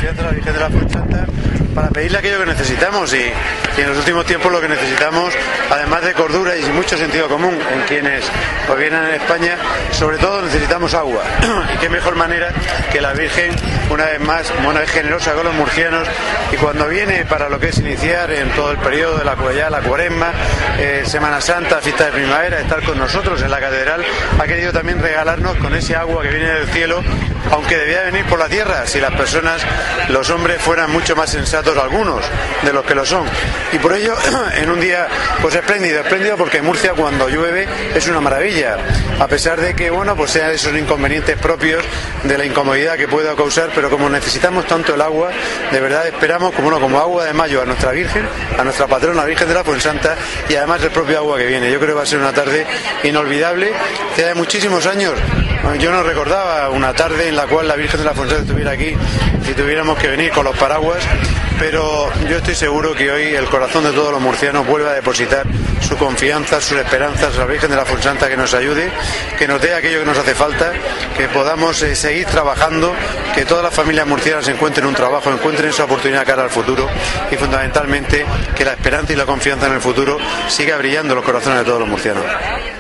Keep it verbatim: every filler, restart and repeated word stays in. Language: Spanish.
confianza en la Virgen de la Fuensanta para pedirle aquello que necesitamos y, y en los últimos tiempos lo que necesitamos, además de cordura y mucho sentido común en quienes gobiernan en España, sobre todo necesitamos agua. Y qué mejor manera que la Virgen, una vez más, una vez generosa con los murcianos, y cuando viene para lo que es iniciar en todo el periodo de la, ya la Cuaresma, eh, Semana Santa, fiesta de primavera, estar con nosotros en la catedral, ha querido también regalarnos con ese agua que viene del cielo, aunque debía venir por la tierra, si las personas, los hombres fueran mucho más sensatos algunos de los que lo son. Y por ello, en un día pues espléndido, espléndido porque en Murcia cuando llueve es una maravilla, a pesar de que, bueno, pues sean esos inconvenientes propios de la incomodidad que pueda causar, pero como necesitamos tanto el agua, de verdad esperamos como, no, como agua de mayo a nuestra Virgen, a nuestra patrona, la Virgen de la Fuensanta, y además el propio agua que viene. Yo creo que va a ser una tarde inolvidable, que hace muchísimos años yo no recordaba una tarde en la cual la Virgen de la Fuensanta estuviera aquí y tuviéramos que venir con los paraguas, pero yo estoy seguro que hoy el corazón de todos los murcianos vuelve a depositar su confianza, sus esperanzas a la Virgen de la Fuensanta, que nos ayude, que nos dé aquello que nos hace falta, que podamos eh, seguir trabajando, que todas las familias murcianas encuentren un trabajo, encuentren esa oportunidad cara al futuro y fundamentalmente que la esperanza y la confianza en el futuro siga brillando en los corazones de todos los murcianos.